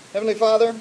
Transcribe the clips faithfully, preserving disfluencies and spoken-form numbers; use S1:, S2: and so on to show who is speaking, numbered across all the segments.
S1: Heavenly Father,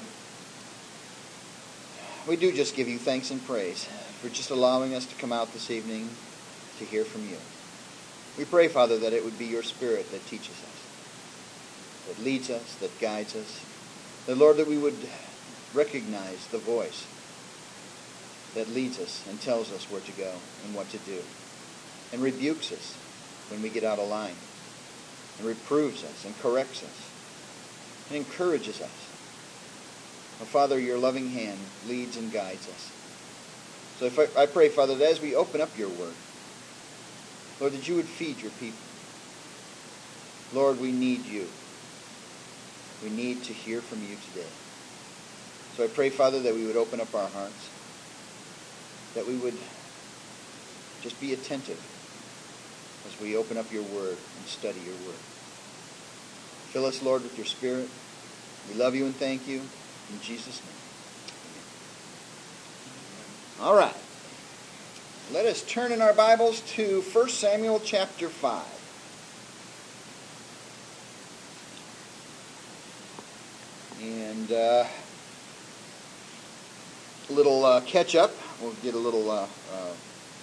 S1: we do just give you thanks and praise for just allowing us to come out this evening to hear from you. We pray, Father, that it would be your Spirit that teaches us, that leads us, that guides us. That, Lord, that we would recognize the voice that leads us and tells us where to go and what to do, and rebukes us when we get out of line, and reproves us and corrects us, and encourages us. Oh, Father, your loving hand leads and guides us. So if I, I pray, Father, that as we open up your word, Lord, that you would feed your people. Lord, we need you. We need to hear from you today. So I pray, Father, that we would open up our hearts, that we would just be attentive as we open up your word and study your word. Fill us, Lord, with your Spirit. We love you and thank you. In Jesus' name. Amen. All right. Let us turn in our Bibles to First Samuel chapter five. And uh, a little uh, catch up. We'll get a little... Uh, uh,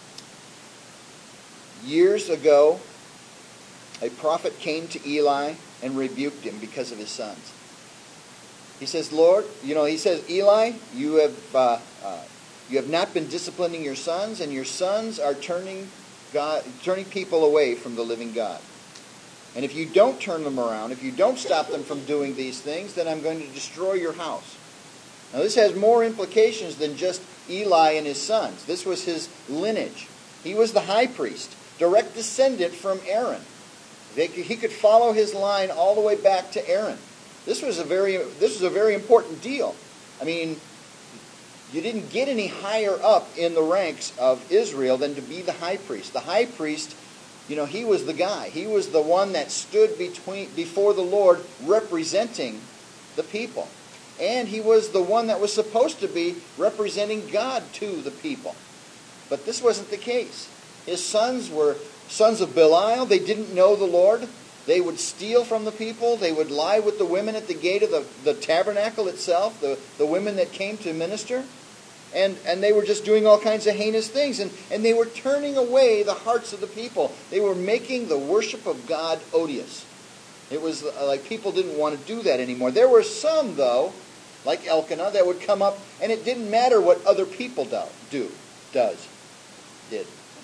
S1: years ago, a prophet came to Eli and rebuked him because of his sons. He says, Lord, you know, he says, Eli, you have uh, uh, you have not been disciplining your sons, and your sons are turning God, turning people away from the living God. And if you don't turn them around, if you don't stop them from doing these things, then I'm going to destroy your house. Now, this has more implications than just Eli and his sons. This was his lineage. He was the high priest, direct descendant from Aaron. They could, he could follow his line all the way back to Aaron. This was a very this was a very important deal. I mean, you didn't get any higher up in the ranks of Israel than to be the high priest. The high priest, you know, he was the guy. He was the one that stood between before the Lord representing the people. And he was the one that was supposed to be representing God to the people. But this wasn't the case. His sons were sons of Belial. They didn't know the Lord. They would steal from the people. They would lie with the women at the gate of the, the tabernacle itself, the, the women that came to minister. And, and they were just doing all kinds of heinous things. And, and they were turning away the hearts of the people. They were making the worship of God odious. It was like people didn't want to do that anymore. There were some, though, like Elkanah, that would come up, and it didn't matter what other people do, do does, did.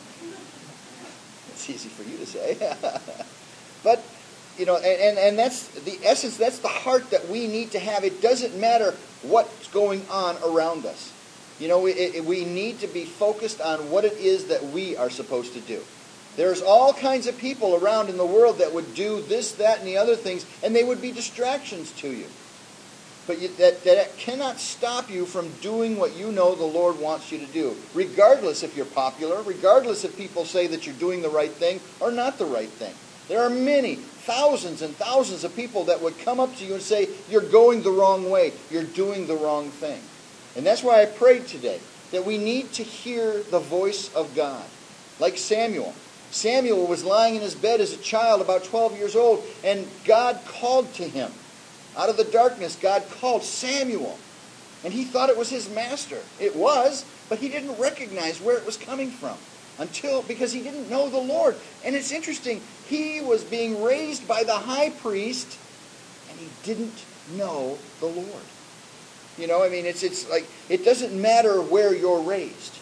S1: It's easy for you to say. But, you know, and, and that's the essence, that's the heart that we need to have. It doesn't matter what's going on around us. You know, we, it, we need to be focused on what it is that we are supposed to do. There's all kinds of people around in the world that would do this, that, and the other things, and they would be distractions to you. But you, that, that cannot stop you from doing what you know the Lord wants you to do, regardless if you're popular, regardless if people say that you're doing the right thing or not the right thing. There are many, thousands and thousands of people that would come up to you and say, you're going the wrong way, you're doing the wrong thing. And that's why I prayed today, that we need to hear the voice of God. Like Samuel. Samuel was lying in his bed as a child, about twelve years old, and God called to him. Out of the darkness, God called Samuel. And he thought it was his master. It was, but he didn't recognize where it was coming from. Until, because he didn't know the Lord. And it's interesting, he was being raised by the high priest, and he didn't know the Lord. You know, I mean, it's it's like, it doesn't matter where you're raised.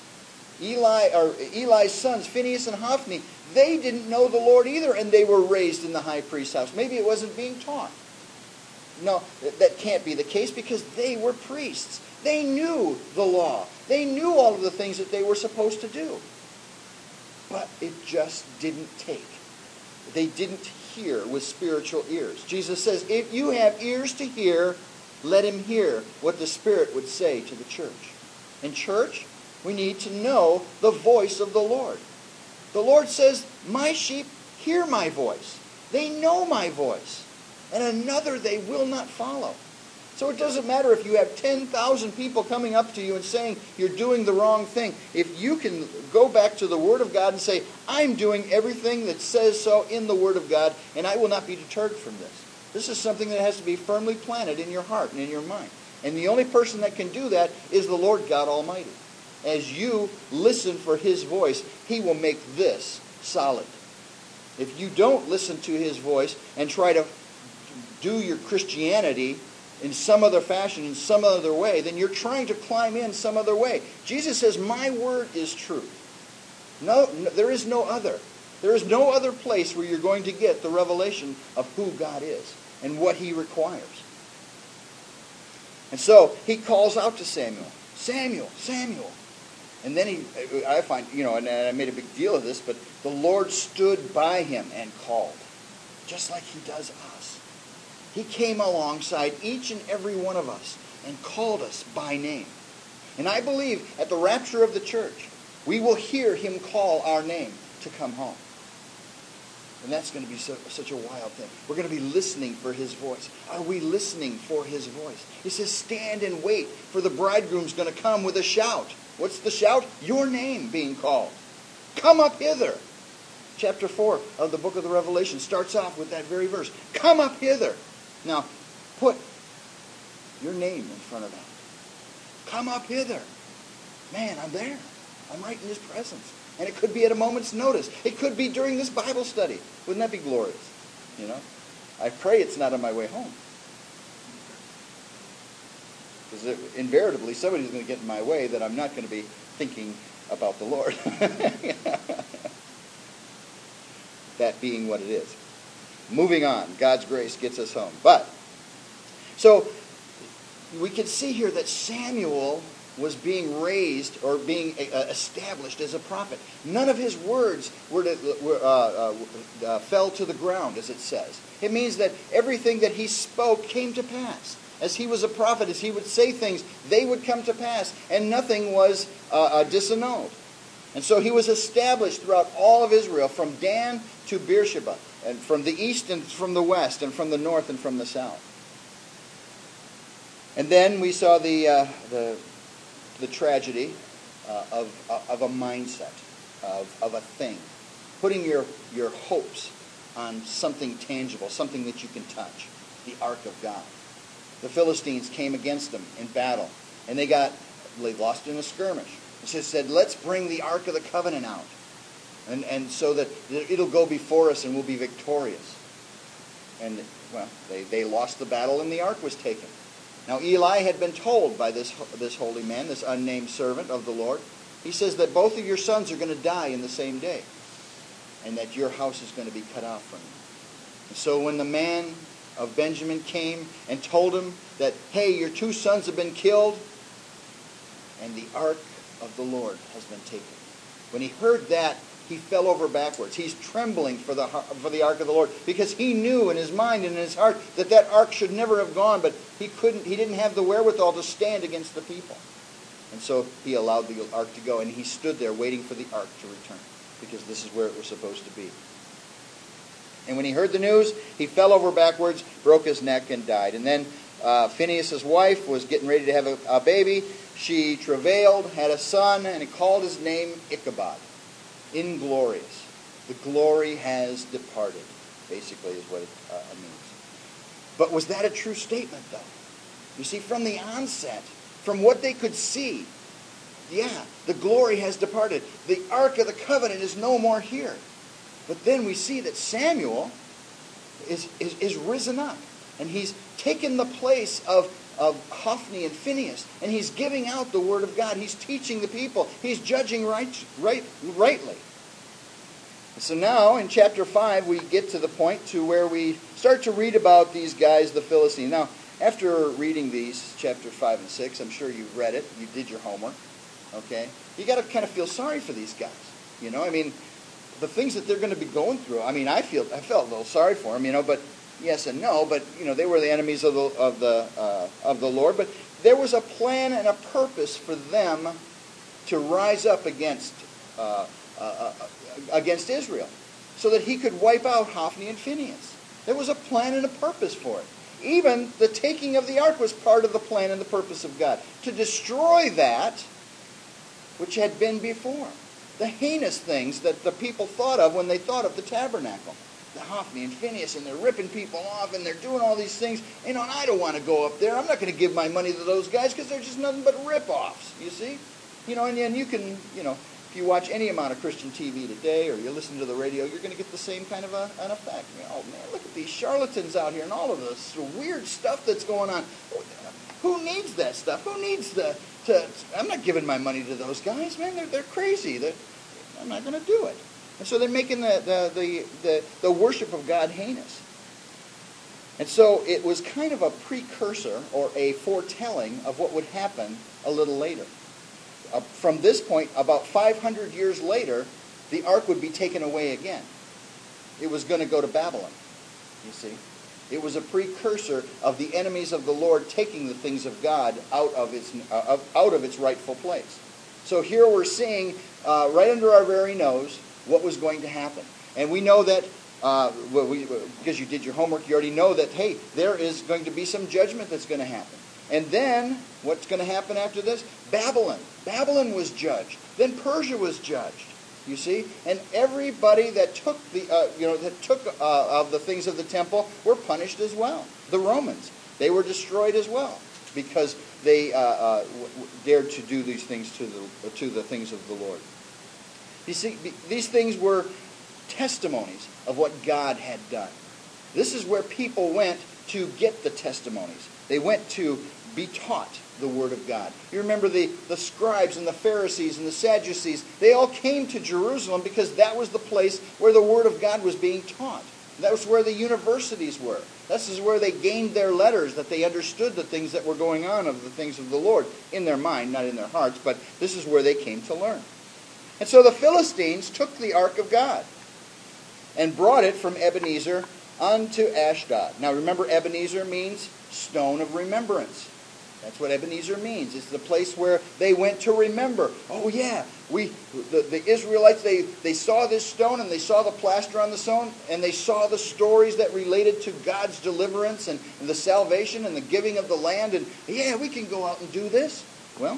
S1: Eli, or Eli's sons, Phinehas and Hophni, they didn't know the Lord either, and they were raised in the high priest's house. Maybe it wasn't being taught. No, that can't be the case because they were priests. They knew the law. They knew all of the things that they were supposed to do. But it just didn't take. They didn't hear with spiritual ears. Jesus says, if you have ears to hear, let him hear what the Spirit would say to the church. In church, we need to know the voice of the Lord. The Lord says, my sheep hear my voice. They know my voice. And another they will not follow. So it doesn't matter if you have ten thousand people coming up to you and saying you're doing the wrong thing. If you can go back to the Word of God and say, I'm doing everything that says so in the Word of God, and I will not be deterred from this. This is something that has to be firmly planted in your heart and in your mind. And the only person that can do that is the Lord God Almighty. As you listen for His voice, He will make this solid. If you don't listen to His voice and try to do your Christianity in some other fashion, in some other way, then you're trying to climb in some other way. Jesus says, my word is truth. No, no, there is no other. There is no other place where you're going to get the revelation of who God is and what He requires. And so He calls out to Samuel, Samuel, Samuel. And then he, I find, you know, and I made a big deal of this, but the Lord stood by him and called, just like He does us. He came alongside each and every one of us and called us by name. And I believe at the rapture of the church, we will hear Him call our name to come home. And that's going to be so, such a wild thing. We're going to be listening for His voice. Are we listening for His voice? He says, stand and wait, for the bridegroom's going to come with a shout. What's the shout? Your name being called. Come up hither. Chapter four of the book of the Revelation starts off with that very verse. Come up hither. Now, put your name in front of that. Come up hither. Man, I'm there. I'm right in His presence. And it could be at a moment's notice. It could be during this Bible study. Wouldn't that be glorious? You know? I pray it's not on my way home. Because invariably somebody's going to get in my way that I'm not going to be thinking about the Lord. That being what it is. Moving on. God's grace gets us home. But, so, we can see here that Samuel was being raised or being established as a prophet. None of his words were, to, were uh, uh, uh, fell to the ground, as it says. It means that everything that he spoke came to pass. As he was a prophet, as he would say things, they would come to pass, and nothing was uh, uh, disannulled. And so he was established throughout all of Israel, from Dan to Beersheba, and from the east and from the west, and from the north and from the south. And then we saw the uh, the, the tragedy uh, of uh, of a mindset, of of a thing, putting your your hopes on something tangible, something that you can touch, the ark of God. The Philistines came against them in battle, and they got they lost in a skirmish. It just said, let's bring the Ark of the Covenant out, and and so that it'll go before us and we'll be victorious. And, well, they, they lost the battle and the Ark was taken. Now, Eli had been told by this, this holy man, this unnamed servant of the Lord, he says that both of your sons are going to die in the same day, and that your house is going to be cut off from you. And so when the man of Benjamin came and told him that, hey, your two sons have been killed, and the Ark of the Lord has been taken. When he heard that, he fell over backwards. He's trembling for the for the Ark of the Lord, because he knew in his mind and in his heart that that Ark should never have gone, but he couldn't. He didn't have the wherewithal to stand against the people. And so he allowed the Ark to go, and he stood there waiting for the Ark to return, because this is where it was supposed to be. And when he heard the news, he fell over backwards, broke his neck, and died. And then uh, Phinehas' wife was getting ready to have a, a baby. She travailed, had a son, and he called his name Ichabod, inglorious. The glory has departed, basically is what it uh, means. But was that a true statement, though? You see, from the onset, from what they could see, yeah, the glory has departed. The Ark of the Covenant is no more here. But then we see that Samuel is, is, is risen up, and he's taken the place of of Hophni and Phinehas, and he's giving out the word of God. He's teaching the people. He's judging right, right, rightly. And so now in chapter five we get to the point to where we start to read about these guys, the Philistines. Now, after reading these, chapter five and six, I'm sure you've read it. You did your homework. Okay? You got to kind of feel sorry for these guys. You know, I mean, the things that they're going to be going through. I mean, I feel I felt a little sorry for them, you know, but yes and no, but you know they were the enemies of the of the uh, of the Lord. But there was a plan and a purpose for them to rise up against uh, uh, against Israel, so that He could wipe out Hophni and Phinehas. There was a plan and a purpose for it. Even the taking of the ark was part of the plan and the purpose of God, to destroy that which had been before, the heinous things that the people thought of when they thought of the tabernacle. the Hophni and Phinehas, and they're ripping people off, and they're doing all these things. You know, and I don't want to go up there. I'm not going to give my money to those guys because they're just nothing but rip-offs, you see? You know, and, and you can, you know, if you watch any amount of Christian T V today or you listen to the radio, you're going to get the same kind of a, an effect. You know, oh, man, look at these charlatans out here and all of this weird stuff that's going on. Who needs that stuff? Who needs the... To, I'm not giving my money to those guys, man. They're, they're crazy. They're, I'm not going to do it. And so they're making the, the, the, the, the worship of God heinous. And so it was kind of a precursor or a foretelling of what would happen a little later. Uh, from this point, about five hundred years later, the ark would be taken away again. It was going to go to Babylon, you see. It was a precursor of the enemies of the Lord taking the things of God out of its uh, out of its rightful place. So here we're seeing, uh, right under our very nose, what was going to happen. And we know that, uh, well, we, because you did your homework, you already know that, hey, there is going to be some judgment that's going to happen. And then, what's going to happen after this? Babylon. Babylon was judged. Then Persia was judged. You see, and everybody that took the, uh, you know, that took uh, of the things of the temple were punished as well. The Romans, they were destroyed as well because they uh, uh, w- w- dared to do these things to the to the things of the Lord. You see, these things were testimonies of what God had done. This is where people went to get the testimonies. They went to be taught the Word of God. You remember the, the scribes and the Pharisees and the Sadducees, they all came to Jerusalem because that was the place where the Word of God was being taught. That was where the universities were. This is where they gained their letters, that they understood the things that were going on of the things of the Lord in their mind, not in their hearts, but this is where they came to learn. And so the Philistines took the ark of God and brought it from Ebenezer unto Ashdod. Now remember, Ebenezer means stone of remembrance. That's what Ebenezer means. It's the place where they went to remember. Oh yeah, we the, the Israelites, they, they saw this stone and they saw the plaster on the stone and they saw the stories that related to God's deliverance and, and the salvation and the giving of the land. And yeah, we can go out and do this. Well,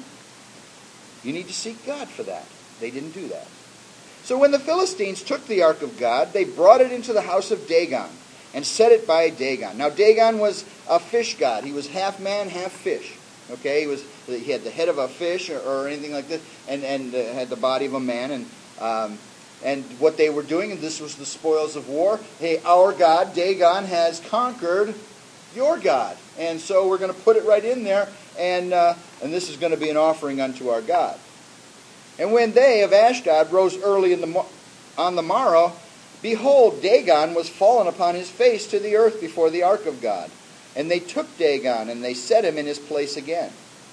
S1: you need to seek God for that. They didn't do that. So when the Philistines took the ark of God, they brought it into the house of Dagon and set it by Dagon. Now Dagon was a fish god. He was half man, half fish. Okay, he was he had the head of a fish or, or anything like this, and and uh, had the body of a man. And um, and what they were doing, and this was the spoils of war. Hey, our God Dagon has conquered your God, and so we're going to put it right in there, and uh, and this is going to be an offering unto our God. And when they of Ashdod rose early in the mo- on the morrow, behold, Dagon was fallen upon his face to the earth before the ark of God. And they took Dagon and they set him in his place again.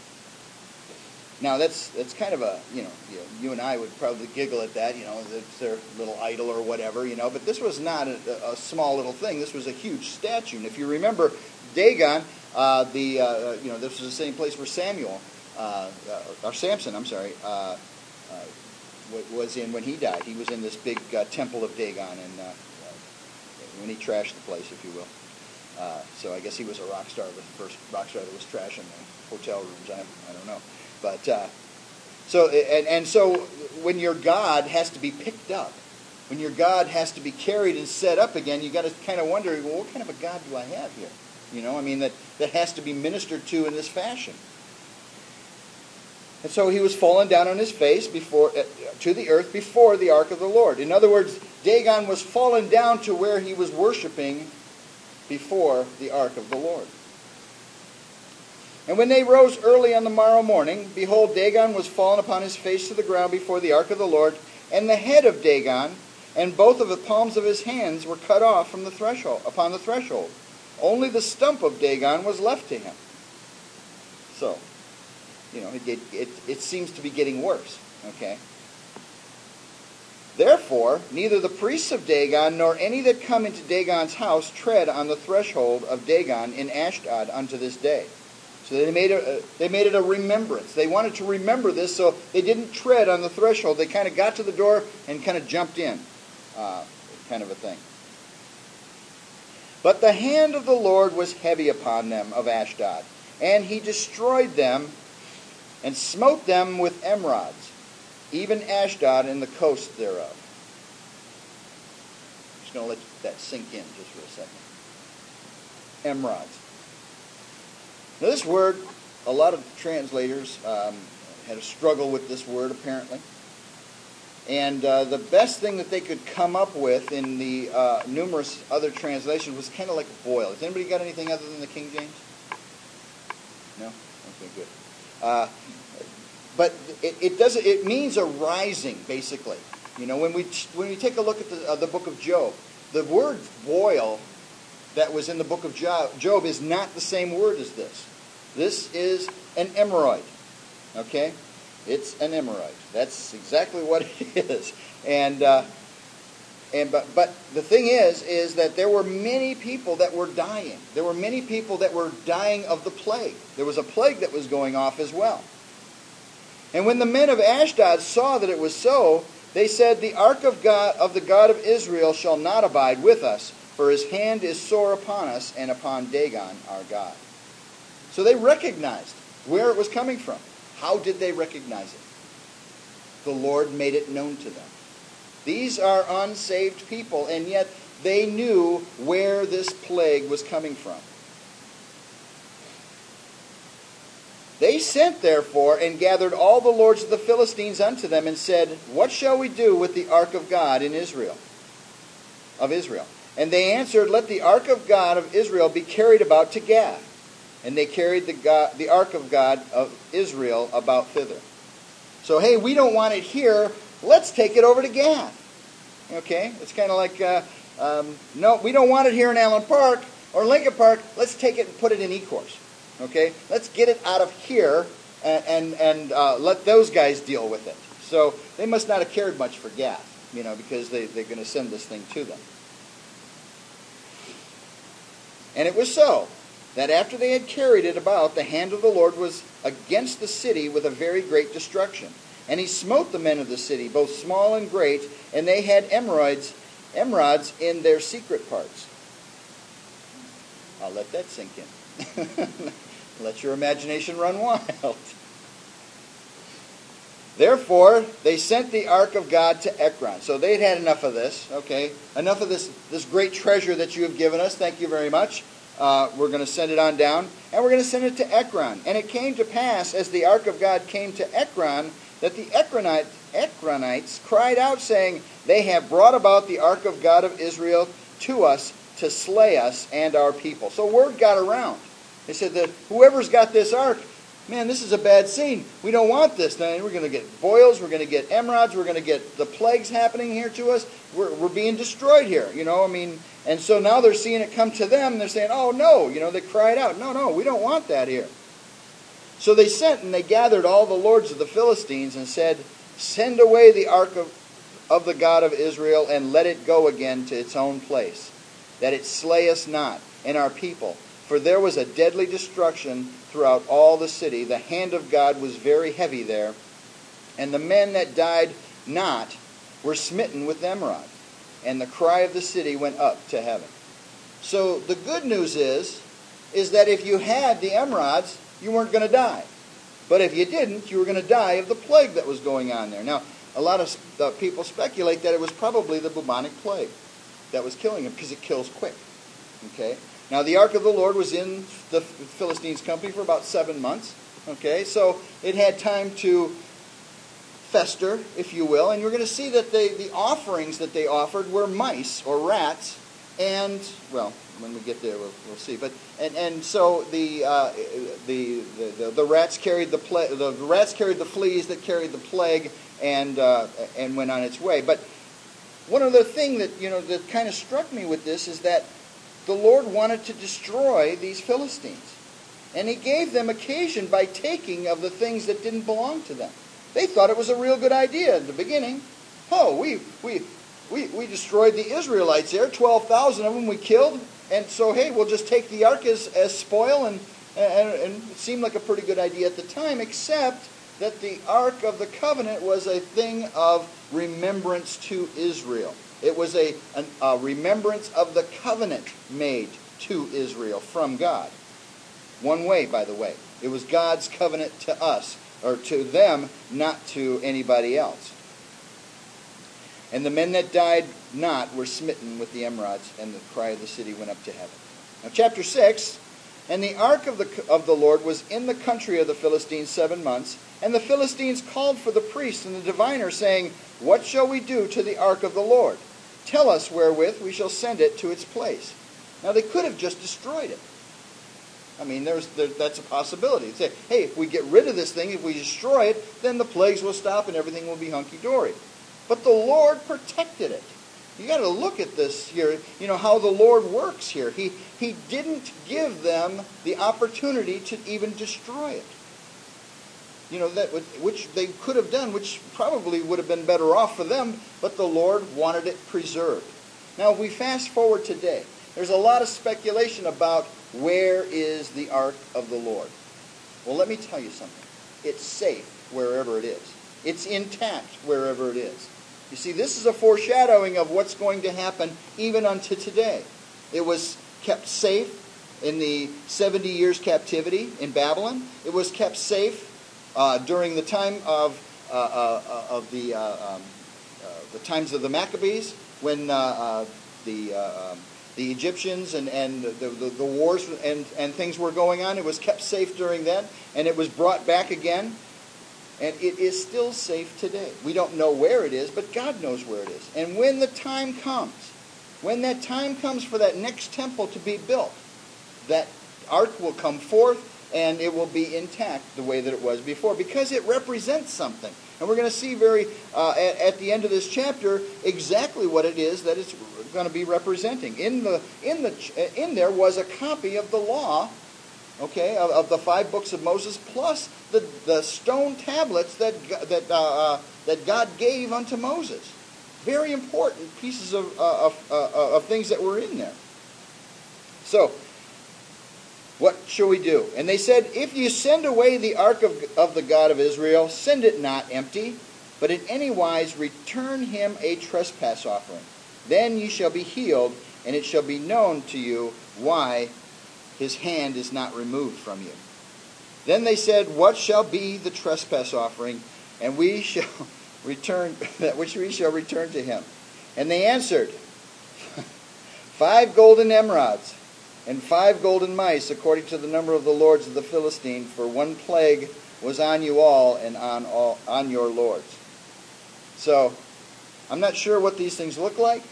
S1: Now that's that's kind of a, you know, you, know, you and I would probably giggle at that, you know, it's their little idol or whatever, you know. But this was not a, a small little thing. This was a huge statue. And if you remember, Dagon, uh, the uh, you know, this was the same place where Samuel, uh, uh, or Samson, I'm sorry, uh, uh, was in when he died. He was in this big uh, temple of Dagon, and uh, when he trashed the place, if you will. Uh, so I guess he was a rock star, the first rock star that was trashing the hotel rooms. I, I don't know, but uh, so and and so when your God has to be picked up, when your God has to be carried and set up again, you got to kind of wonder, well, what kind of a God do I have here? You know, I mean that that has to be ministered to in this fashion. And so he was fallen down on his face before uh, to the earth before the ark of the Lord. In other words, Dagon was fallen down to where he was worshiping before the ark of the Lord. And when they rose early on the morrow morning, behold, Dagon was fallen upon his face to the ground before the ark of the Lord, and the head of Dagon and both of the palms of his hands were cut off from the threshold upon the threshold. Only the stump of Dagon was left to him. So, you know, it, it, it seems to be getting worse. Okay. Therefore, neither the priests of Dagon nor any that come into Dagon's house tread on the threshold of Dagon in Ashdod unto this day. So they made, a, they made it a remembrance. They wanted to remember this, so they didn't tread on the threshold. They kind of got to the door and kind of jumped in, uh, kind of a thing. But the hand of the Lord was heavy upon them of Ashdod, and he destroyed them and smote them with emerods, even Ashdod and the coast thereof. I'm just going to let that sink in just for a second. Emerods. Now this word, a lot of translators um, had a struggle with this word apparently. And uh, the best thing that they could come up with in the uh, numerous other translations was kind of like a boil. Has anybody got anything other than the King James? No? Okay, good. Uh, but it, it does it means a rising, basically. You know, when we when we take a look at the, uh, the book of Job, the word boil that was in the book of Job, Job is not the same word as this. This is an emeroid. Okay? It's an emeroid. That's exactly what it is. And uh, and but but the thing is, is that there were many people that were dying. There were many people that were dying of the plague. There was a plague that was going off as well. And when the men of Ashdod saw that it was so, they said, "The ark of God of the God of Israel shall not abide with us, for his hand is sore upon us and upon Dagon our God." So they recognized where it was coming from. How did they recognize it? The Lord made it known to them. These are unsaved people, and yet they knew where this plague was coming from. They sent, therefore, and gathered all the lords of the Philistines unto them, and said, "What shall we do with the ark of God in Israel? Of Israel?" And they answered, "Let the ark of God of Israel be carried about to Gath." And they carried the, God, the ark of God of Israel about thither. So, hey, we don't want it here. Let's take it over to Gath. Okay? It's kind of like, uh, um, no, we don't want it here in Allen Park or Lincoln Park. Let's take it and put it in Ecorse. Okay? Let's get it out of here and, and, and uh, let those guys deal with it. So they must not have cared much for Gath, you know, because they, they're going to send this thing to them. And it was so, that after they had carried it about, the hand of the Lord was against the city with a very great destruction. And he smote the men of the city, both small and great, and they had emerods, emerods in their secret parts. I'll let that sink in. Let your imagination run wild. Therefore, they sent the ark of God to Ekron. So they'd had enough of this. Okay, enough of this, this great treasure that you have given us. Thank you very much. Uh, we're going to send it on down, and we're going to send it to Ekron. And it came to pass, as the ark of God came to Ekron, that the Ekronite, Ekronites cried out, saying, "They have brought about the ark of God of Israel to us to slay us and our people." So word got around. They said that whoever's got this ark, man, this is a bad scene. We don't want this. Now, we're going to get boils. We're going to get emerods. We're going to get the plagues happening here to us. We're, we're being destroyed here. You know, I mean, and so now they're seeing it come to them. And they're saying, "Oh, no." You know, they cried out, "No, no, we don't want that here." So they sent and they gathered all the lords of the Philistines and said, "Send away the ark of, of the God of Israel and let it go again to its own place, that it slay us not and our people. For there was a deadly destruction throughout all the city. The hand of God was very heavy there. And the men that died not were smitten with emerod. And the cry of the city went up to heaven." So the good news is, is that if you had the emerods, you weren't going to die. But if you didn't, you were going to die of the plague that was going on there. Now, a lot of uh, people speculate that it was probably the bubonic plague that was killing them, because it kills quick. Okay? Now, the ark of the Lord was in the Philistines' company for about seven months. Okay? So it had time to fester, if you will. And you're going to see that they, the offerings that they offered were mice or rats. And, well, when we get there, we'll, we'll see. But and, and so the, uh, the, the the the rats carried the pla- the rats carried the fleas that carried the plague and uh, and went on its way. But one other thing that you know that kind of struck me with this is that the Lord wanted to destroy these Philistines, and He gave them occasion by taking of the things that didn't belong to them. They thought it was a real good idea at the beginning. Oh, we we. We we destroyed the Israelites there, twelve thousand of them we killed, and so, hey, we'll just take the ark as, as spoil, and, and, and it seemed like a pretty good idea at the time, except that the Ark of the Covenant was a thing of remembrance to Israel. It was a, an, a remembrance of the covenant made to Israel from God. One way, by the way. It was God's covenant to us, or to them, not to anybody else. And the men that died not were smitten with the emerods, and the cry of the city went up to heaven. Now chapter six, and the ark of the of the Lord was in the country of the Philistines seven months, and the Philistines called for the priests and the diviner, saying, What shall we do to the ark of the Lord? Tell us wherewith we shall send it to its place. Now they could have just destroyed it. I mean, there's there, that's a possibility. Say, hey, if we get rid of this thing, if we destroy it, then the plagues will stop and everything will be hunky-dory. But the Lord protected it. You got to look at this here, you know, how the Lord works here. He he didn't give them the opportunity to even destroy it. You know, that which they could have done, which probably would have been better off for them, but the Lord wanted it preserved. Now, if we fast forward today, there's a lot of speculation about where is the ark of the Lord. Well, let me tell you something. It's safe wherever it is. It's intact wherever it is. You see, this is a foreshadowing of what's going to happen even unto today. It was kept safe in the seventy years captivity in Babylon. It was kept safe uh, during the time of uh, uh, of the uh, um, uh, the times of the Maccabees, when uh, uh, the uh, um, the Egyptians and and the, the, the wars and and things were going on. It was kept safe during that, and it was brought back again. And it is still safe today. We don't know where it is, but God knows where it is. And when the time comes, when that time comes for that next temple to be built, that ark will come forth and it will be intact the way that it was before, because it represents something. And we're going to see very uh, at, at the end of this chapter exactly what it is that it's going to be representing. In the in the in there was a copy of the law, okay, of, of the five books of Moses, plus the, the stone tablets that that uh, uh, that God gave unto Moses. Very important pieces of uh, of, uh, of things that were in there. So, what shall we do? And they said, If you send away the ark of, of the God of Israel, send it not empty, but in any wise return him a trespass offering. Then ye shall be healed, and it shall be known to you why his hand is not removed from you. Then they said, What shall be the trespass offering? And we shall return that which we shall return to him. And they answered, Five golden emerods, and five golden mice, according to the number of the lords of the Philistine, for one plague was on you all and on all on your lords. So, I'm not sure what these things look like,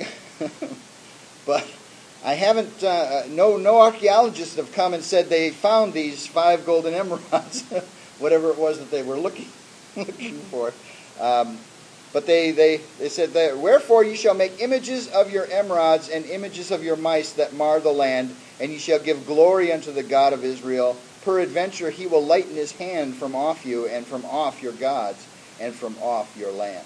S1: but I haven't, uh, no no archaeologists have come and said they found these five golden emerods, whatever it was that they were looking looking for. Um, but they, they, they said, that, Wherefore ye shall make images of your emerods and images of your mice that mar the land, and ye shall give glory unto the God of Israel. Peradventure he will lighten his hand from off you, and from off your gods, and from off your land.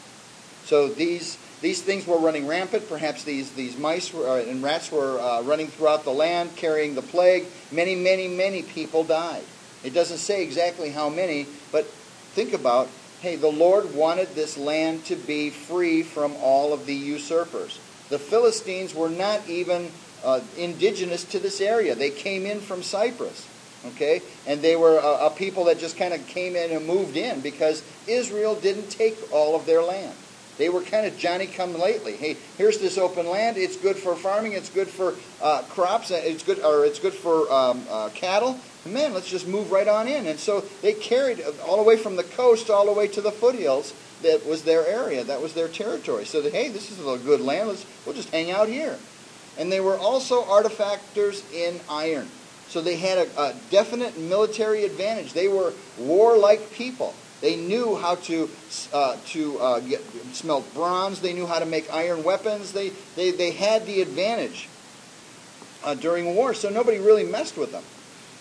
S1: So these These things were running rampant. Perhaps these, these mice were, uh, and rats were uh, running throughout the land, carrying the plague. Many, many, many people died. It doesn't say exactly how many, but think about, hey, the Lord wanted this land to be free from all of the usurpers. The Philistines were not even uh, indigenous to this area. They came in from Cyprus, okay? And they were a, a people that just kind of came in and moved in because Israel didn't take all of their land. They were kind of Johnny-come-lately. Hey, here's this open land. It's good for farming. It's good for uh, crops. It's good, or it's good for um, uh, cattle. And man, let's just move right on in. And so they carried all the way from the coast all the way to the foothills. That was their area. That was their territory. So that, hey, this is a good land. Let's we'll just hang out here. And they were also artifactors in iron. So they had a, a definite military advantage. They were warlike people. They knew how to uh, to uh, get, smelt bronze. They knew how to make iron weapons. They they, they had the advantage uh, during war, so nobody really messed with them.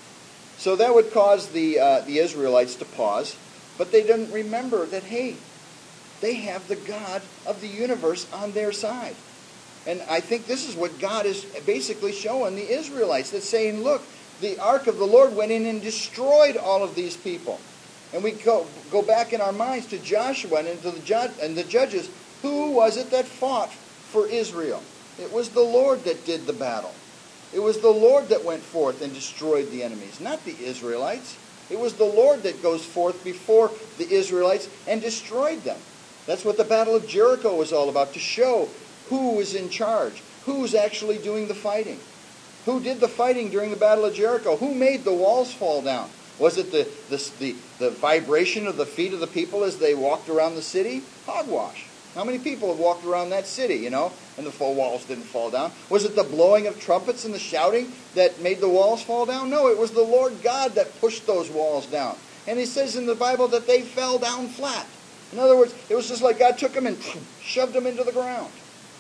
S1: So that would cause the uh, the Israelites to pause, but they didn't remember that, hey, they have the God of the universe on their side. And I think this is what God is basically showing the Israelites. That's saying, look, the ark of the Lord went in and destroyed all of these people. And we go go back in our minds to Joshua and to the judge and the judges. Who was it that fought for Israel? It was the Lord that did the battle. It was the Lord that went forth and destroyed the enemies, not the Israelites. It was the Lord that goes forth before the Israelites and destroyed them. That's what the Battle of Jericho was all about, to show who is in charge, who's actually doing the fighting. Who did the fighting during the Battle of Jericho? Who made the walls fall down? Was it the, the, the, the vibration of the feet of the people as they walked around the city? Hogwash. How many people have walked around that city, you know, and the full walls didn't fall down? Was it the blowing of trumpets and the shouting that made the walls fall down? No, it was the Lord God that pushed those walls down. And it says in the Bible that they fell down flat. In other words, it was just like God took them and shoved them into the ground.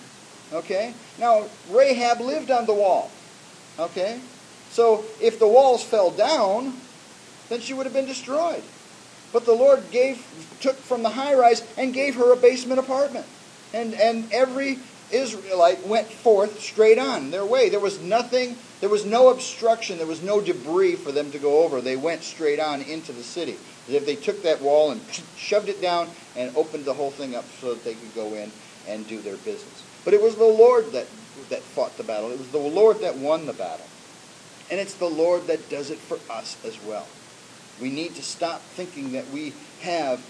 S1: Okay? Now, Rahab lived on the wall. Okay? So, if the walls fell down, then she would have been destroyed. But the Lord gave, took from the high-rise and gave her a basement apartment. And, and every Israelite went forth straight on their way. There was nothing, there was no obstruction, there was no debris for them to go over. They went straight on into the city. As if they took that wall and shoved it down and opened the whole thing up so that they could go in and do their business. But it was the Lord that, that fought the battle. It was the Lord that won the battle. And it's the Lord that does it for us as well. We need to stop thinking that we have,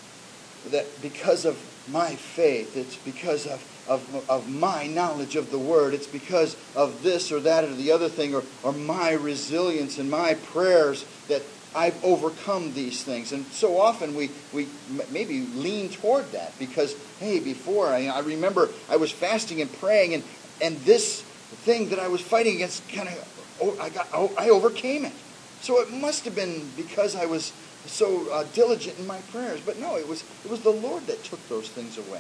S1: that because of my faith, it's because of, of, of my knowledge of the Word, it's because of this or that or the other thing, or, or my resilience and my prayers that I've overcome these things. And so often we, we maybe lean toward that because, hey, before, I, I remember I was fasting and praying, and, and this thing that I was fighting against, kind of, oh, I got, oh, I overcame it. So it must have been because I was so uh, diligent in my prayers. But no, it was it was the Lord that took those things away.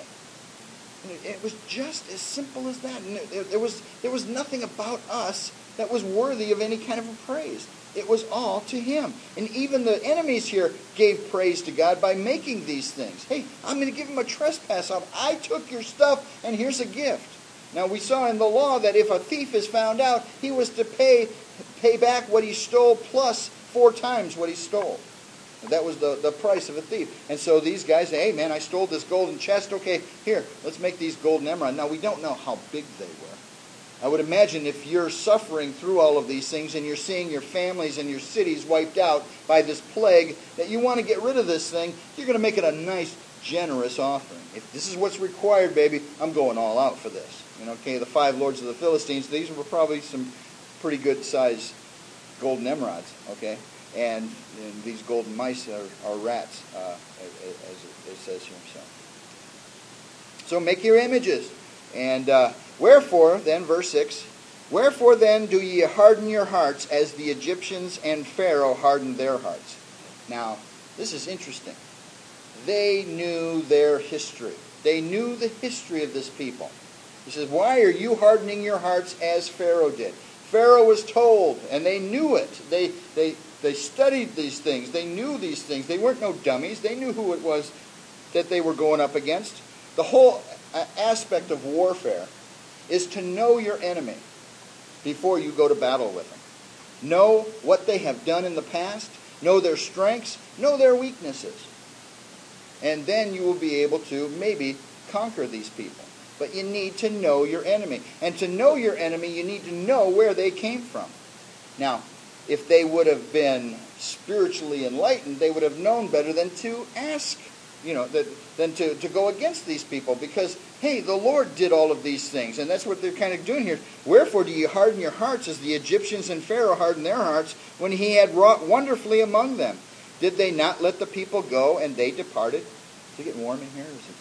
S1: And it, it was just as simple as that. And it, there was there was nothing about us that was worthy of any kind of a praise. It was all to Him. And even the enemies here gave praise to God by making these things. Hey, I'm going to give Him a trespass off. I took your stuff, and here's a gift. Now, we saw in the law that if a thief is found out, he was to pay pay back what he stole plus four times what he stole. That was the, the price of a thief. And so these guys say, hey, man, I stole this golden chest. Okay, here, let's make these golden emeralds. Now, we don't know how big they were. I would imagine if you're suffering through all of these things and you're seeing your families and your cities wiped out by this plague, that you want to get rid of this thing, you're going to make it a nice, generous offering. If this is what's required, baby, I'm going all out for this. You know, okay, the five lords of the Philistines, these were probably some pretty good sized golden emeralds, okay? And, and these golden mice are, are rats, uh, as it says here. So, so make your images. And uh, wherefore, then, verse six, wherefore then do ye harden your hearts as the Egyptians and Pharaoh hardened their hearts? Now, this is interesting. They knew their history. They knew the history of this people. He says, why are you hardening your hearts as Pharaoh did? Pharaoh was told, and they knew it. They, they, they studied these things. They knew these things. They weren't no dummies. They knew who it was that they were going up against. The whole aspect of warfare is to know your enemy before you go to battle with them. Know what they have done in the past. Know their strengths. Know their weaknesses. And then you will be able to maybe conquer these people. But you need to know your enemy. And to know your enemy, you need to know where they came from. Now, if they would have been spiritually enlightened, they would have known better than to ask, you know, that, than to, to go against these people. Because, hey, the Lord did all of these things. And that's what they're kind of doing here. Wherefore do you harden your hearts as the Egyptians and Pharaoh hardened their hearts when he had wrought wonderfully among them? Did they not let the people go and they departed? Is it getting warm in here? Or is it...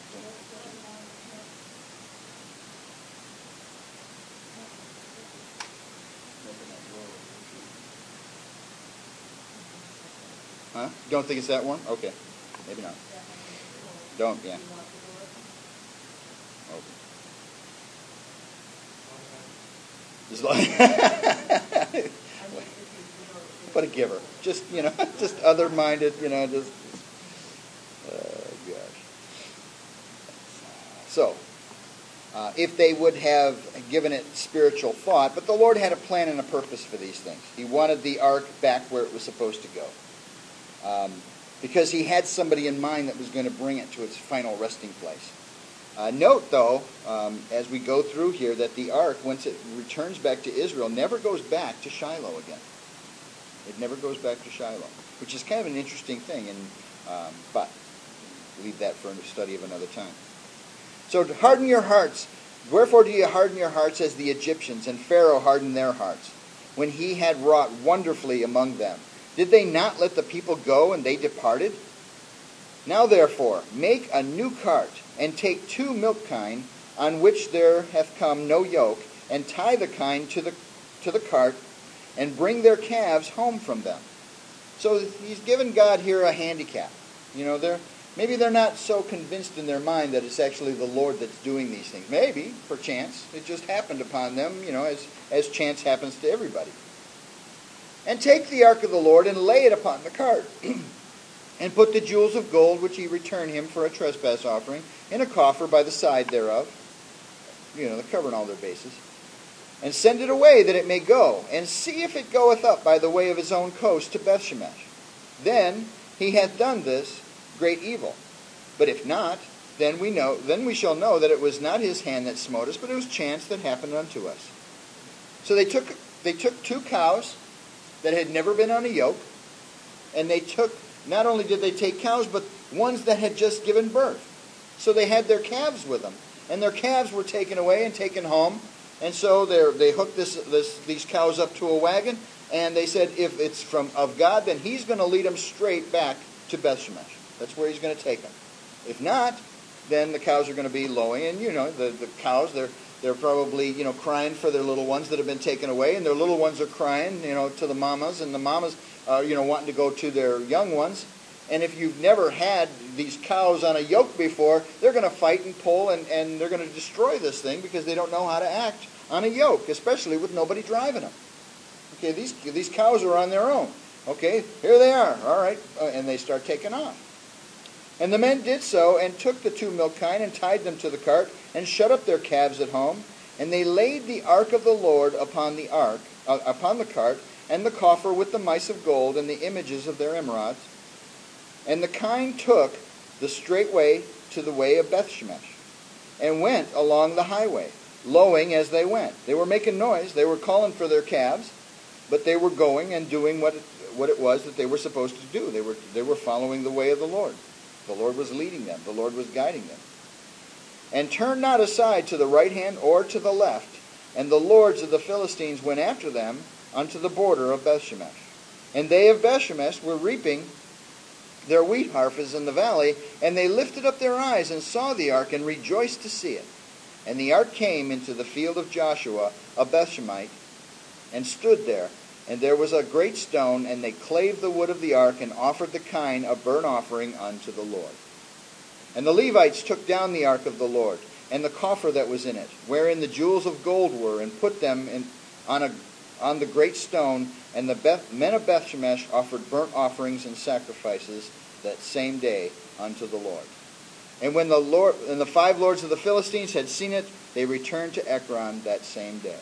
S1: Huh? Don't think it's that warm? Okay. Maybe not. Don't, yeah. Okay. Just like but a giver. Just, you know, just other-minded, you know, just, oh, gosh. So, uh, if they would have given it spiritual thought, but the Lord had a plan and a purpose for these things. He wanted the ark back where it was supposed to go. Um, because he had somebody in mind that was going to bring it to its final resting place. Uh, note, though, um, as we go through here, that the ark, once it returns back to Israel, never goes back to Shiloh again. It never goes back to Shiloh, which is kind of an interesting thing. And um, but leave that for a study of another time. So harden your hearts. Wherefore do you harden your hearts as the Egyptians, and Pharaoh hardened their hearts, when he had wrought wonderfully among them? Did they not let the people go, and they departed? Now therefore, make a new cart, and take two milk kine, on which there hath come no yoke, and tie the kine to the to the cart, and bring their calves home from them. So he's given God here a handicap. You know, they're maybe they're not so convinced in their mind that it's actually the Lord that's doing these things. Maybe, perchance, it just happened upon them, you know, as, as chance happens to everybody. And take the ark of the Lord, and lay it upon the cart, and put the jewels of gold which ye return him for a trespass offering in a coffer by the side thereof. You know, they're covering all their bases. And send it away that it may go, and see if it goeth up by the way of his own coast to Bethshemesh. Then he hath done this great evil. But if not, then we know, then we shall know that it was not his hand that smote us, but it was chance that happened unto us. So they took they took two cows that had never been on a yoke, and they took, not only did they take cows, but ones that had just given birth. So they had their calves with them, and their calves were taken away and taken home. And so they hooked this, this, these cows up to a wagon, and they said if it's from of God, then he's going to lead them straight back to Bethshemesh. That's where he's going to take them. If not, then the cows are going to be lowing, and you know the, the cows they're they're probably you know crying for their little ones that have been taken away, and their little ones are crying you know to the mamas, and the mamas are you know wanting to go to their young ones. And if you've never had these cows on a yoke before, they're going to fight and pull, and, and they're going to destroy this thing because they don't know how to act on a yoke, especially with nobody driving them. Okay, these these cows are on their own. Okay, here they are. All right, uh, and they start taking off. And the men did so, and took the two milk kine, and tied them to the cart, and shut up their calves at home. And they laid the ark of the Lord upon the ark, uh, upon the cart, and the coffer with the mice of gold, and the images of their emerods. And the kine took the straight way to the way of Bethshemesh, and went along the highway, lowing as they went. They were making noise. They were calling for their calves, but they were going and doing what it, what it was that they were supposed to do. They were they were following the way of the Lord. The Lord was leading them. The Lord was guiding them. And turned not aside to the right hand or to the left. And the lords of the Philistines went after them unto the border of Bethshemesh. And they of Bethshemesh were reaping their wheat harvests in the valley, and they lifted up their eyes and saw the ark, and rejoiced to see it. And the ark came into the field of Joshua, a Bethshemite, and stood there. And there was a great stone, and they clave the wood of the ark, and offered the kine a burnt offering unto the Lord. And the Levites took down the ark of the Lord, and the coffer that was in it, wherein the jewels of gold were, and put them in, on, a, on the great stone. And the Beth, men of Bethshemesh offered burnt offerings and sacrifices that same day unto the Lord. And when the Lord and the five lords of the Philistines had seen it, they returned to Ekron that same day.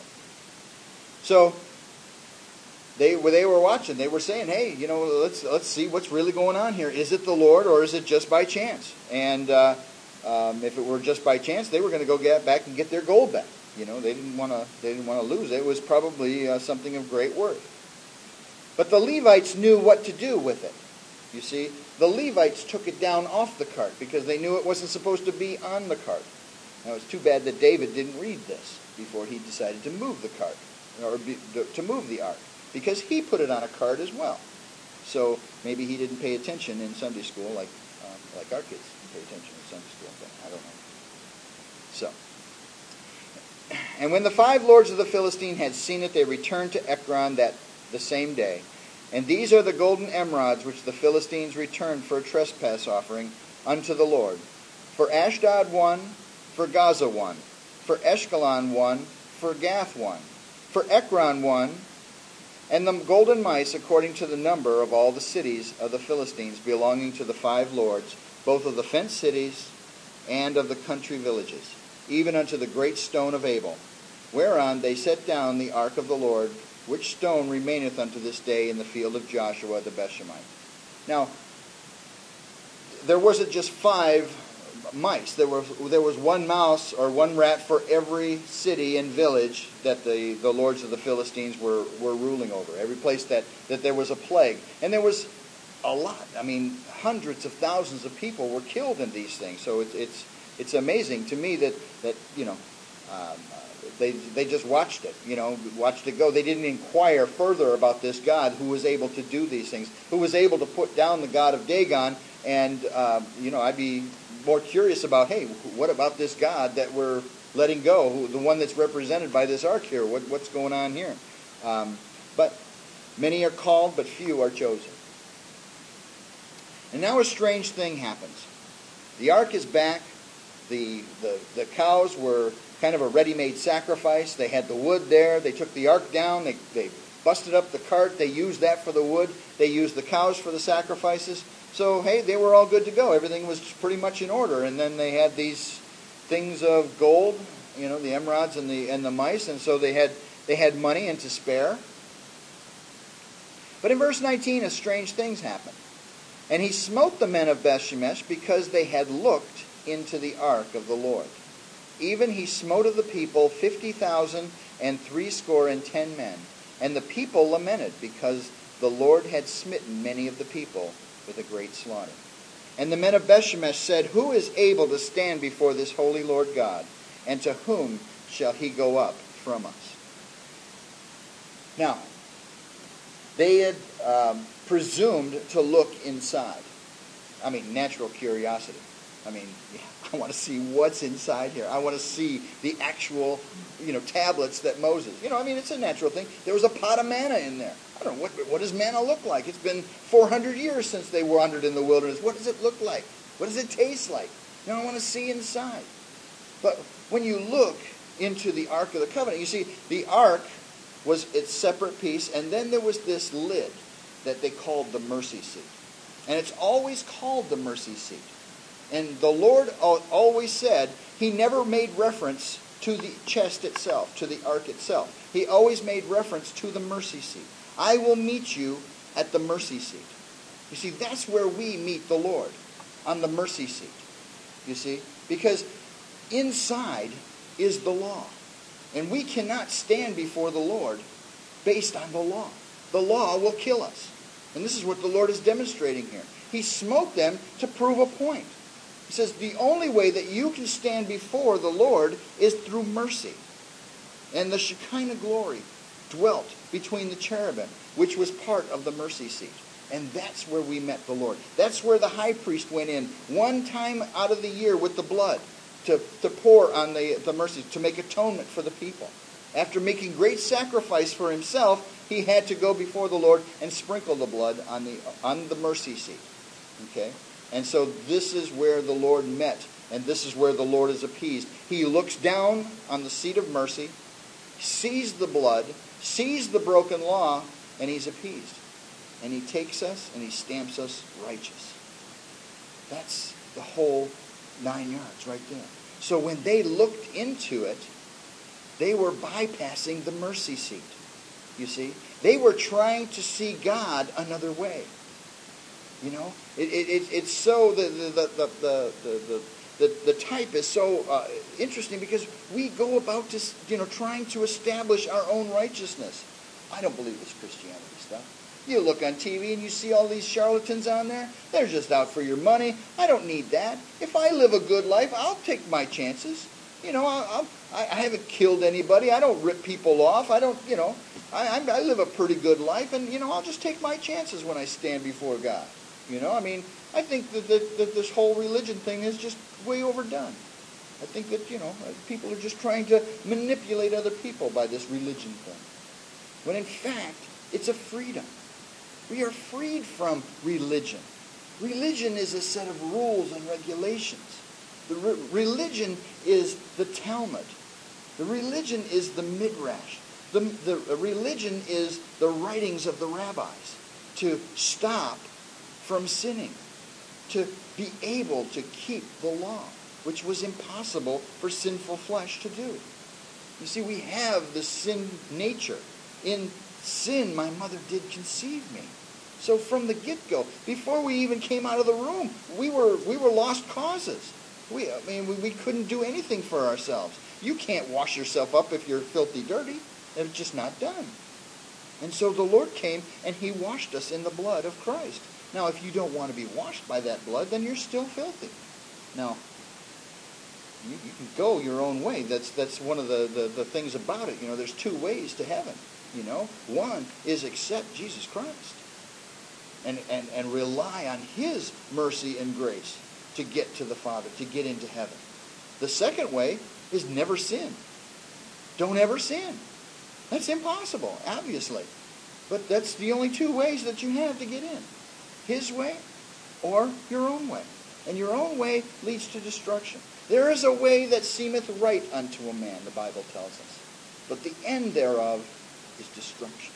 S1: So they they were watching. They were saying, "Hey, you know, let's let's see what's really going on here. Is it the Lord, or is it just by chance?" And uh, um, if it were just by chance, they were going to go get back and get their gold back. You know, they didn't want to they didn't want to lose it. It was probably uh, something of great worth. But the Levites knew what to do with it. You see, the Levites took it down off the cart because they knew it wasn't supposed to be on the cart. Now, it's too bad that David didn't read this before he decided to move the cart, or be, to move the ark, because he put it on a cart as well. So maybe he didn't pay attention in Sunday school like um, like our kids pay attention in Sunday school. But I don't know. So, and when the five lords of the Philistine had seen it, they returned to Ekron that the same day. And these are the golden emerods which the Philistines returned for a trespass offering unto the Lord. For Ashdod one, for Gaza one, for Ashkelon one, for Gath one, for Ekron one, and the golden mice according to the number of all the cities of the Philistines belonging to the five lords, both of the fenced cities and of the country villages, even unto the great stone of Abel, whereon they set down the ark of the Lord, which stone remaineth unto this day in the field of Joshua the Bethshemite. Now, there wasn't just five mice. There was there was one mouse or one rat for every city and village that the, the lords of the Philistines were, were ruling over. Every place that, that there was a plague. And there was a lot. I mean, hundreds of thousands of people were killed in these things. So it's it's it's amazing to me that that you know um, they they just watched it. You know, watched it go. They didn't inquire further about this God who was able to do these things, who was able to put down the god of Dagon. And um, you know, I'd be more curious about, hey, what about this God that we're letting go, who, the one that's represented by this ark here? What, what's going on here? Um, but many are called, but few are chosen. And now a strange thing happens. The ark is back. The, the, the cows were kind of a ready-made sacrifice. They had the wood there. They took the ark down. They, they busted up the cart. They used that for the wood. They used the cows for the sacrifices. So, hey, they were all good to go. Everything was pretty much in order. And then they had these things of gold, you know, the emeralds and the and the mice, and so they had they had money and to spare. But in verse nineteen, a strange thing happened. And he smote the men of Bethshemesh because they had looked into the ark of the Lord. Even he smote of the people fifty thousand and threescore and ten men. And the people lamented because the Lord had smitten many of the people with a great slaughter. And the men of Bethshemesh said, Who is able to stand before this holy Lord God? And to whom shall he go up from us? Now, they had um, presumed to look inside. I mean, natural curiosity. I mean, yeah, I want to see what's inside here. I want to see the actual, you know, tablets that Moses. You know, I mean, it's a natural thing. There was a pot of manna in there. I don't know, what, what does manna look like? It's been four hundred years since they wandered in the wilderness. What does it look like? What does it taste like? You know, I want to see inside. But when you look into the Ark of the Covenant, you see the Ark was its separate piece, and then there was this lid that they called the mercy seat. And it's always called the mercy seat. And the Lord always said, He never made reference to the chest itself, to the ark itself. He always made reference to the mercy seat. I will meet you at the mercy seat. You see, that's where we meet the Lord, on the mercy seat. You see? Because inside is the law. And we cannot stand before the Lord based on the law. The law will kill us. And this is what the Lord is demonstrating here. He smote them to prove a point. He says the only way that you can stand before the Lord is through mercy. And the Shekinah glory dwelt between the cherubim, which was part of the mercy seat. And that's where we met the Lord. That's where the high priest went in one time out of the year with the blood to, to pour on the, the mercy, to make atonement for the people. After making great sacrifice for himself, he had to go before the Lord and sprinkle the blood on the on the mercy seat. Okay? And so this is where the Lord met, and this is where the Lord is appeased. He looks down on the seat of mercy, sees the blood, sees the broken law, and he's appeased. And he takes us and he stamps us righteous. That's the whole nine yards right there. So when they looked into it, they were bypassing the mercy seat. You see? They were trying to see God another way. You know? It, it, it, it's so, the, the, the, the, the, the, the, the type is so uh, interesting because we go about this, you know, trying to establish our own righteousness. I don't believe this Christianity stuff. You look on T V and you see all these charlatans on there. They're just out for your money. I don't need that. If I live a good life, I'll take my chances. You know, I'll, I, I haven't killed anybody. I don't rip people off. I don't, you know, I, I live a pretty good life. And, you know, I'll just take my chances when I stand before God. You know, I mean, I think that, that, that this whole religion thing is just way overdone. I think that, you know, people are just trying to manipulate other people by this religion thing. When in fact, it's a freedom. We are freed from religion. Religion is a set of rules and regulations. The re- religion is the Talmud. The religion is the Midrash. The, the religion is the writings of the rabbis to stop from sinning, to be able to keep the law, which was impossible for sinful flesh to do. You see, we have the sin nature. In sin, my mother did conceive me. So from the get-go, before we even came out of the room, we were we were lost causes. We, I mean, we, we couldn't do anything for ourselves. You can't wash yourself up if you're filthy dirty. It's just not done. And so the Lord came and he washed us in the blood of Christ. Now, if you don't want to be washed by that blood, then you're still filthy. Now, you, you can go your own way. That's that's one of the, the, the things about it. You know, there's two ways to heaven. You know, one is accept Jesus Christ and, and, and rely on his mercy and grace to get to the Father, to get into heaven. The second way is never sin. Don't ever sin. That's impossible, obviously. But that's the only two ways that you have to get in. His way or your own way. And your own way leads to destruction. There is a way that seemeth right unto a man, the Bible tells us. But the end thereof is destruction.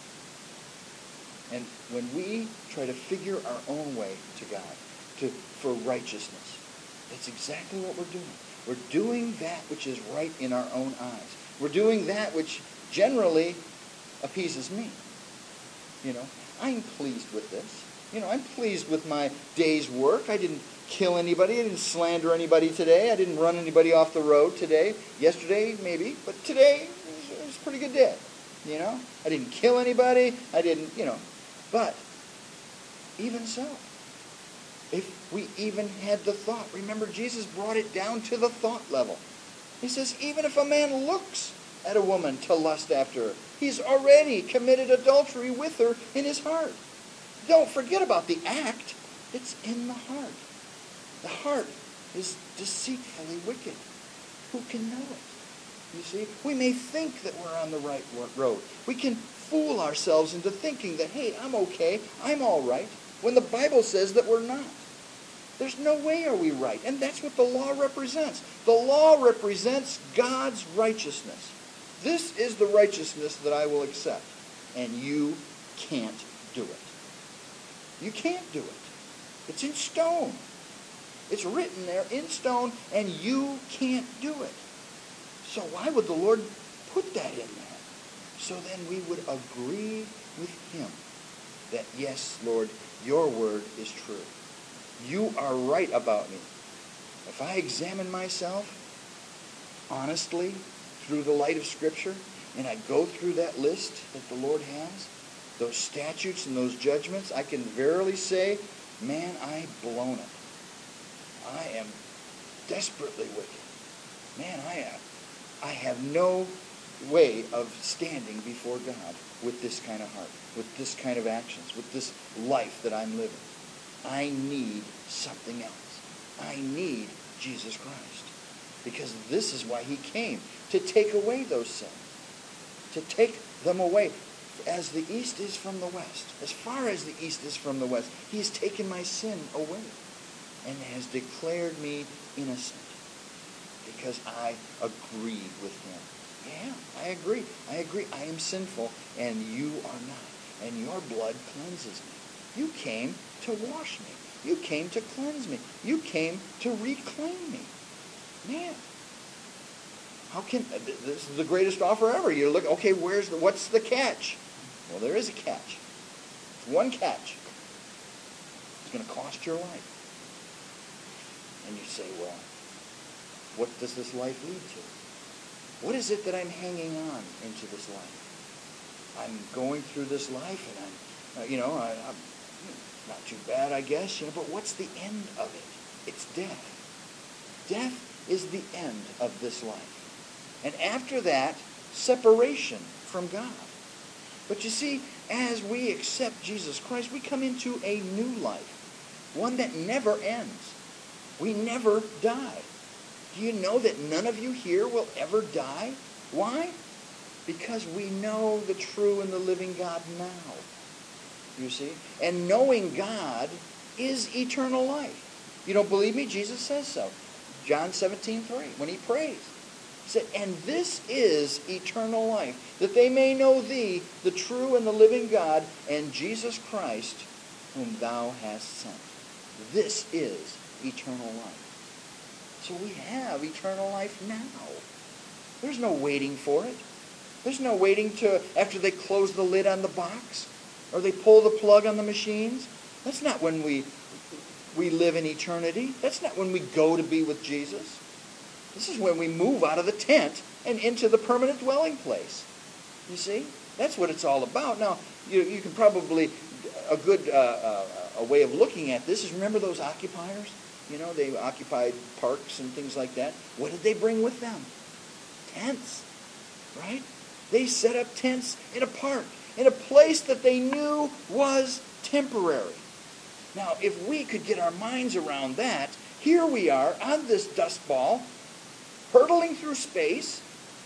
S1: And when we try to figure our own way to God, to for righteousness, that's exactly what we're doing. We're doing that which is right in our own eyes. We're doing that which generally appeases me. You know, I'm pleased with this. You know, I'm pleased with my day's work. I didn't kill anybody. I didn't slander anybody today. I didn't run anybody off the road today. Yesterday, maybe. But today, it was a pretty good day. You know? I didn't kill anybody. I didn't, you know. But, even so, if we even had the thought. Remember, Jesus brought it down to the thought level. He says, even if a man looks at a woman to lust after her, he's already committed adultery with her in his heart. Don't forget about the act. It's in the heart. The heart is deceitfully wicked. Who can know it? You see, we may think that we're on the right road. We can fool ourselves into thinking that, hey, I'm okay, I'm all right, when the Bible says that we're not. There's no way are we right. And that's what the law represents. The law represents God's righteousness. This is the righteousness that I will accept. And you can't do it. You can't do it. It's in stone. It's written there in stone, and you can't do it. So why would the Lord put that in there? So then we would agree with him that, yes, Lord, your word is true. You are right about me. If I examine myself honestly through the light of Scripture, and I go through that list that the Lord has, those statutes and those judgments, I can verily say, man, I've blown it. I am desperately wicked. Man, I am. I have no way of standing before God with this kind of heart, with this kind of actions, with this life that I'm living. I need something else. I need Jesus Christ. Because this is why he came, to take away those sins. To take them away. As the east is from the west, as far as the east is from the west, he has taken my sin away and has declared me innocent. Because I agree with him. Yeah, I agree. I agree. I am sinful, and you are not. And your blood cleanses me. You came to wash me. You came to cleanse me. You came to reclaim me. Man, how can this is the greatest offer ever? You look, okay, where's the what's the catch? Well, there is a catch. It's one catch. It's going to cost your life. And you say, well, what does this life lead to? What is it that I'm hanging on into this life? I'm going through this life, and I'm, uh, you know, I, I'm not too bad, I guess, you know. But what's the end of it? It's death. Death is the end of this life, and after that, separation from God. But you see, as we accept Jesus Christ, we come into a new life, one that never ends. We never die. Do you know that none of you here will ever die? Why? Because we know the true and the living God now. You see? And knowing God is eternal life. You don't believe me? Jesus says so. John seventeen three, when he prays. He said, and this is eternal life, that they may know thee, the true and the living God, and Jesus Christ, whom thou hast sent. This is eternal life. So we have eternal life now. There's no waiting for it. There's no waiting to after they close the lid on the box or they pull the plug on the machines. That's not when we we live in eternity. That's not when we go to be with Jesus. This is when we move out of the tent and into the permanent dwelling place. You see? That's what it's all about. Now, you, you can probably, a good uh, uh, a way of looking at this is, remember those occupiers? You know, they occupied parks and things like that. What did they bring with them? Tents, right? They set up tents in a park, in a place that they knew was temporary. Now, if we could get our minds around that, here we are on this dust ball, hurtling through space,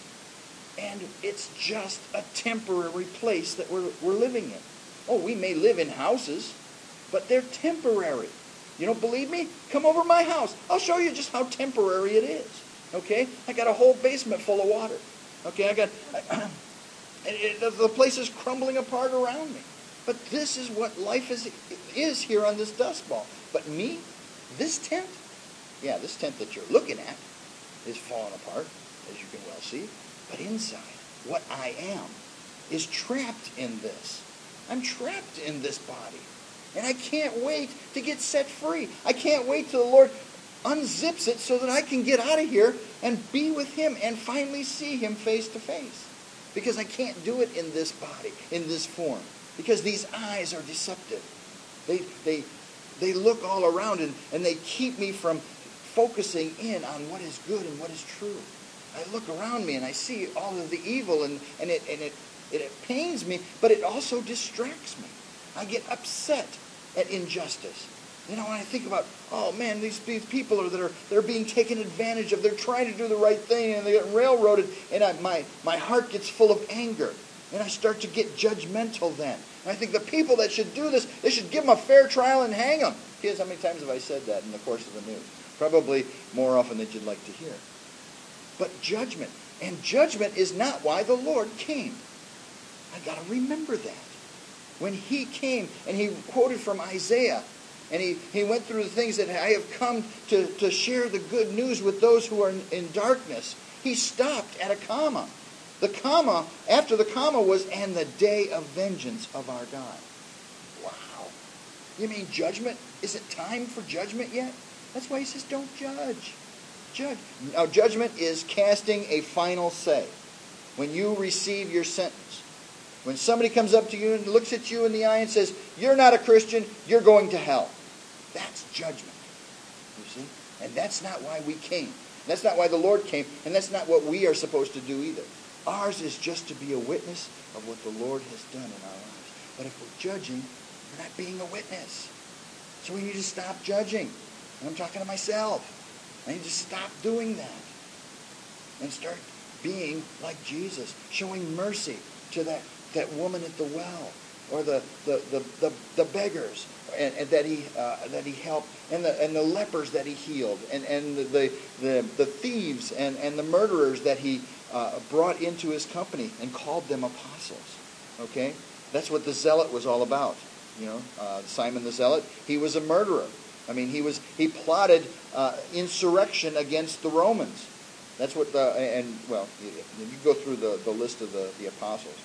S1: and it's just a temporary place that we're, we're living in. Oh, we may live in houses, but they're temporary. You don't believe me? Come over to my house. I'll show you just how temporary it is. Okay? I got a whole basement full of water. Okay? I got... I, it, it, the place is crumbling apart around me. But this is what life is, is here on this dust ball. But me, this tent, yeah, this tent that you're looking at is falling apart, as you can well see. But inside, what I am is trapped in this. I'm trapped in this body. And I can't wait to get set free. I can't wait till the Lord unzips it so that I can get out of here and be with Him and finally see Him face to face. Because I can't do it in this body, in this form. Because these eyes are deceptive. They they they look all around and, and they keep me from focusing in on what is good and what is true. I look around me and I see all of the evil and, and it and it, it, it pains me, but it also distracts me. I get upset at injustice. You know, when I think about, oh man, these, these people are that are they're being taken advantage of. They're trying to do the right thing and they get railroaded, and I, my my heart gets full of anger. And I start to get judgmental then. And I think the people that should do this, they should give them a fair trial and hang them. Kids, how many times have I said that in the course of the news? Probably more often than you'd like to hear. But judgment. And judgment is not why the Lord came. I got to remember that. When He came and He quoted from Isaiah, and he, he went through the things that I have come to, to share the good news with those who are in, in darkness, He stopped at a comma. The comma, after the comma was, and the day of vengeance of our God. Wow. You mean judgment? Is it time for judgment yet? That's why He says don't judge. Judge. Now, judgment is casting a final say. When you receive your sentence. When somebody comes up to you and looks at you in the eye and says, you're not a Christian, you're going to hell. That's judgment. You see? And that's not why we came. That's not why the Lord came. And that's not what we are supposed to do either. Ours is just to be a witness of what the Lord has done in our lives. But if we're judging, we're not being a witness. So we need to stop judging. And I'm talking to myself. I need to stop doing that. And start being like Jesus. Showing mercy to that, that woman at the well. Or the, the, the, the, the beggars and, and that he uh, that he helped. And the and the lepers that he healed. And, and the, the, the, the thieves and, and the murderers that he Uh, brought into his company and called them apostles. Okay? That's what the zealot was all about. You know, uh, Simon the Zealot, he was a murderer. I mean, he was he plotted uh, insurrection against the Romans. That's what the, and, well, you, you go through the, the list of the, the apostles.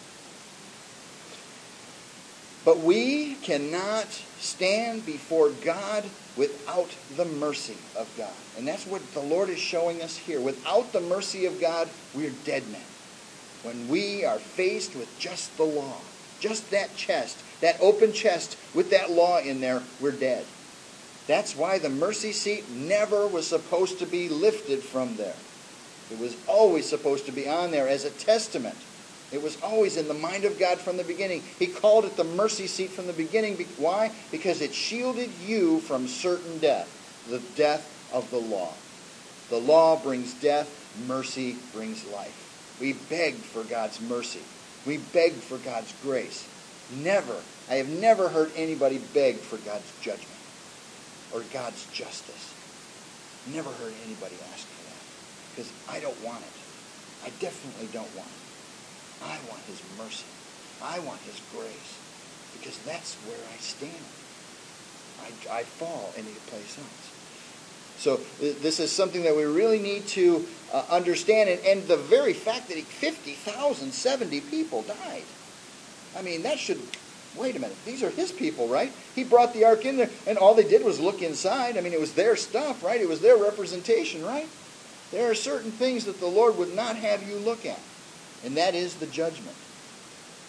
S1: But we cannot stand before God without the mercy of God. And that's what the Lord is showing us here. Without the mercy of God, we're dead men. When we are faced with just the law, just that chest, that open chest with that law in there, we're dead. That's why the mercy seat never was supposed to be lifted from there. It was always supposed to be on there as a testament. It was always in the mind of God from the beginning. He called it the mercy seat from the beginning. Why? Because it shielded you from certain death, the death of the law. The law brings death, mercy brings life. We begged for God's mercy. We begged for God's grace. Never, I have never heard anybody beg for God's judgment or God's justice. Never heard anybody ask for that. Because I don't want it. I definitely don't want it. I want His mercy. I want His grace. Because that's where I stand. I, I fall any place else. So this is something that we really need to uh, understand. And, and the very fact that fifty thousand seventy people died. I mean, that should... Wait a minute. These are His people, right? He brought the ark in there, and all they did was look inside. I mean, it was their stuff, right? It was their representation, right? There are certain things that the Lord would not have you look at. And that is the judgment.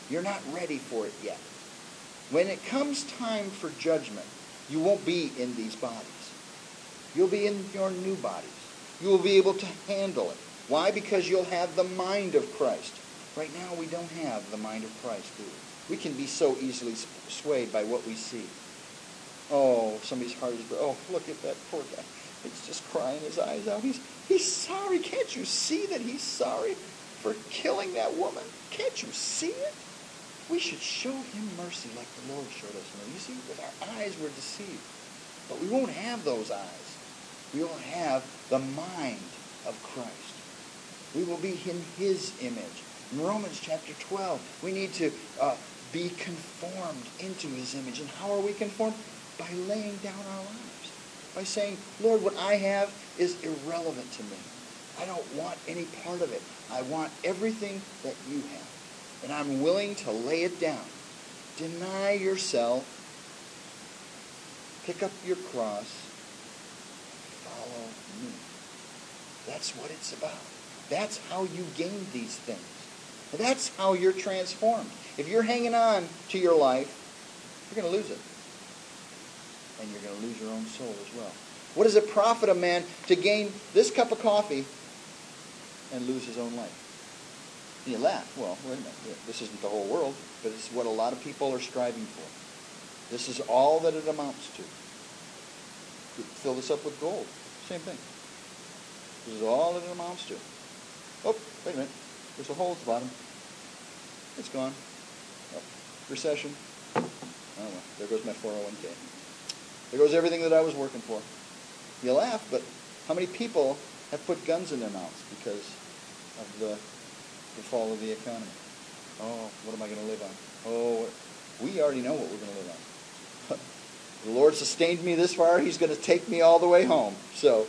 S1: You're not ready for it yet. When it comes time for judgment, you won't be in these bodies. You'll be in your new bodies. You will be able to handle it. Why? Because you'll have the mind of Christ. Right now, we don't have the mind of Christ, do we? We can be so easily swayed by what we see. Oh, somebody's heart is broken. Oh, look at that poor guy. He's just crying his eyes out. He's, he's sorry. Can't you see that he's sorry for killing that woman? Can't you see it? We should show him mercy like the Lord showed us mercy. You see, with our eyes we're deceived. But we won't have those eyes. We will have the mind of Christ. We will be in his image. In Romans chapter twelve, we need to uh, be conformed into his image. And how are we conformed? By laying down our lives. By saying, Lord, what I have is irrelevant to me. I don't want any part of it. I want everything that you have. And I'm willing to lay it down. Deny yourself. Pick up your cross. Follow me. That's what it's about. That's how you gain these things. That's how you're transformed. If you're hanging on to your life, you're going to lose it. And you're going to lose your own soul as well. What does it profit a man to gain this cup of coffee and lose his own life? You laugh. Well, wait a minute. This isn't the whole world, but it's what a lot of people are striving for. This is all that it amounts to. Fill this up with gold. Same thing. This is all that it amounts to. Oh, wait a minute. There's a hole at the bottom. It's gone. Oh, recession. I don't know. There goes my four oh one k. There goes everything that I was working for. You laugh, but how many people have put guns in their mouths because of the, the fall of the economy? Oh, what am I going to live on? Oh, we already know what we're going to live on. The Lord sustained me this far. He's going to take me all the way home. So,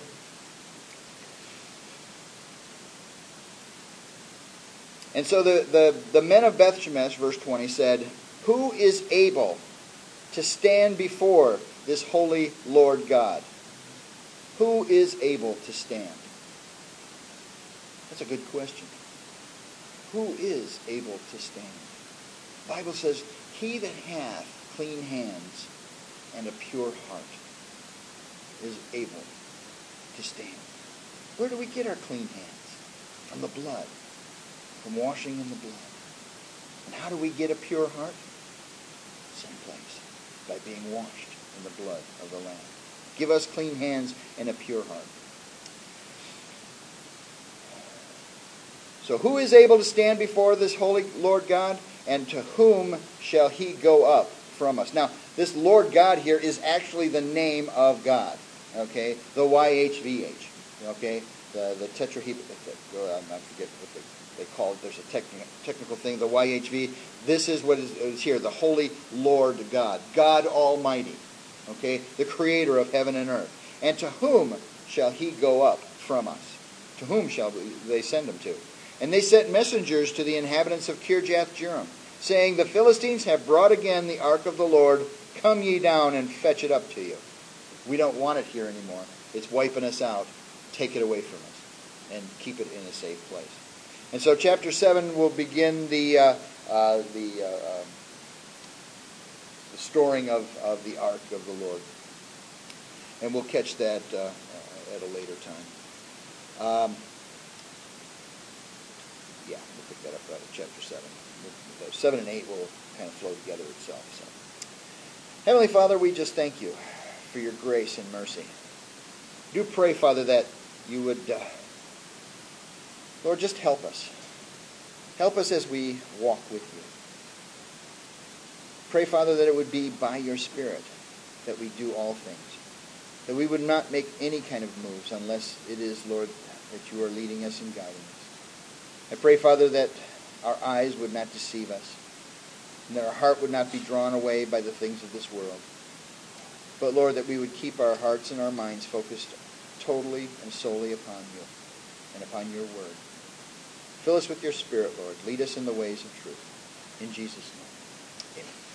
S1: and so the, the, the men of Beth Shemesh, verse twenty, said, who is able to stand before this holy Lord God? Who is able to stand? That's a good question. Who is able to stand? The Bible says, he that hath clean hands and a pure heart is able to stand. Where do we get our clean hands? From the blood. From washing in the blood. And how do we get a pure heart? Same place. By being washed in the blood of the Lamb. Give us clean hands and a pure heart. So who is able to stand before this holy Lord God? And to whom shall he go up from us? Now, this Lord God here is actually the name of God. Okay? The Y H V H. Okay? The, the tetrahedral. I forget what they, they call it. There's a technical, technical thing. The Y H V. This is what is, is here. The Holy Lord God. God Almighty. Okay? The creator of heaven and earth. And to whom shall he go up from us? To whom shall they send him to? And they sent messengers to the inhabitants of Kirjath-jearim, saying, the Philistines have brought again the ark of the Lord. Come ye down and fetch it up to you. We don't want it here anymore. It's wiping us out. Take it away from us and keep it in a safe place. And so chapter seven will begin the uh, uh, the, uh, uh, the storing of, of the ark of the Lord. And we'll catch that uh, at a later time. Um, yeah, we'll pick that up right at chapter seven. seven and eight will kind of flow together itself. So, Heavenly Father, we just thank you for your grace and mercy. Do pray, Father, that you would, uh, Lord, just help us. Help us as we walk with you. Pray, Father, that it would be by your Spirit that we do all things. That we would not make any kind of moves unless it is, Lord, that you are leading us and guiding us. I pray, Father, that our eyes would not deceive us, and that our heart would not be drawn away by the things of this world. But, Lord, that we would keep our hearts and our minds focused totally and solely upon you and upon your word. Fill us with your Spirit, Lord. Lead us in the ways of truth. In Jesus' name, amen.